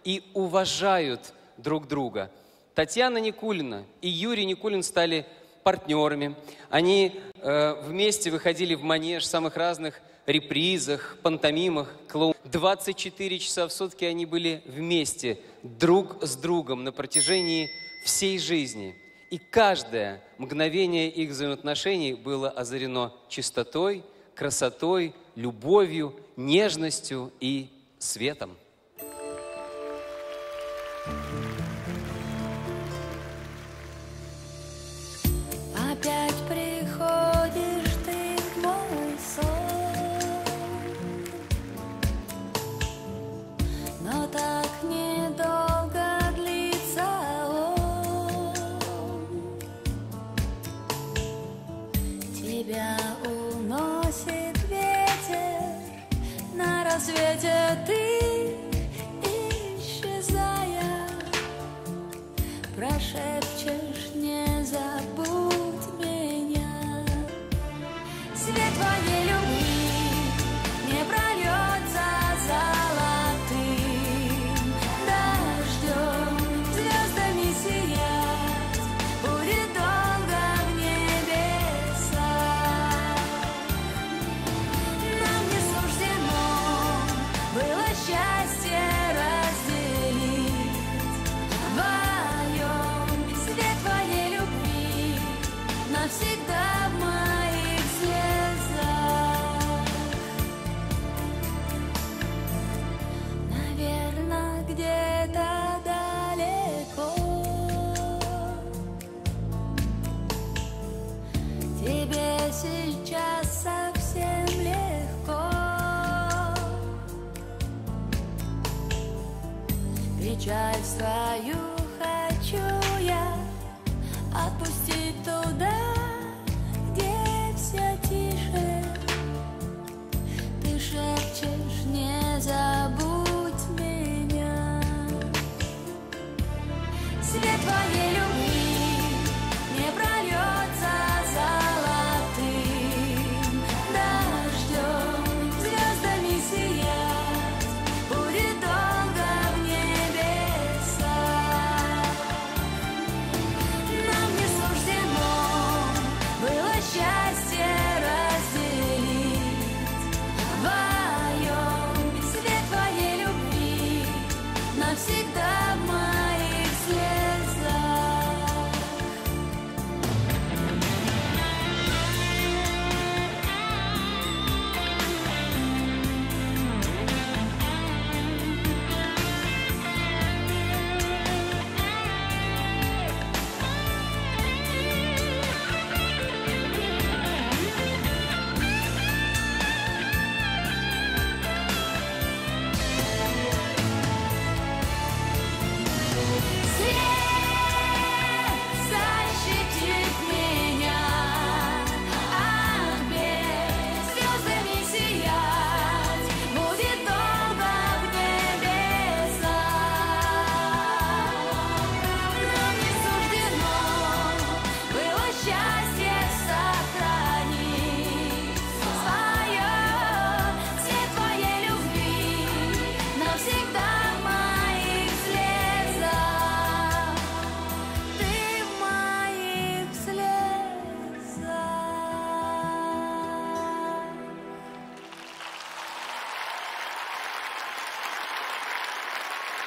и уважают друг друга. Татьяна Никулина и Юрий Никулин стали партнерами. Они вместе выходили в манеж в самых разных репризах, пантомимах, 24 часа в сутки они были вместе, друг с другом на протяжении всей жизни. И каждое мгновение их взаимоотношений было озарено чистотой, красотой, любовью, нежностью и светом. Опять приходишь ты в мой сон, но так недолго длится он. Тебя уносит ветер, на рассвете ты, исчезая, прошепчешь: не забудь меня. Свет твоей любви не прольется золотым дождем, звездами сиять будет долго в небесах. Нам не суждено было счастье разделить вдвоем. Свет твоей любви навсегда в моих слезах. Наверно, где-то далеко тебе сейчас совсем легко. Печаль свою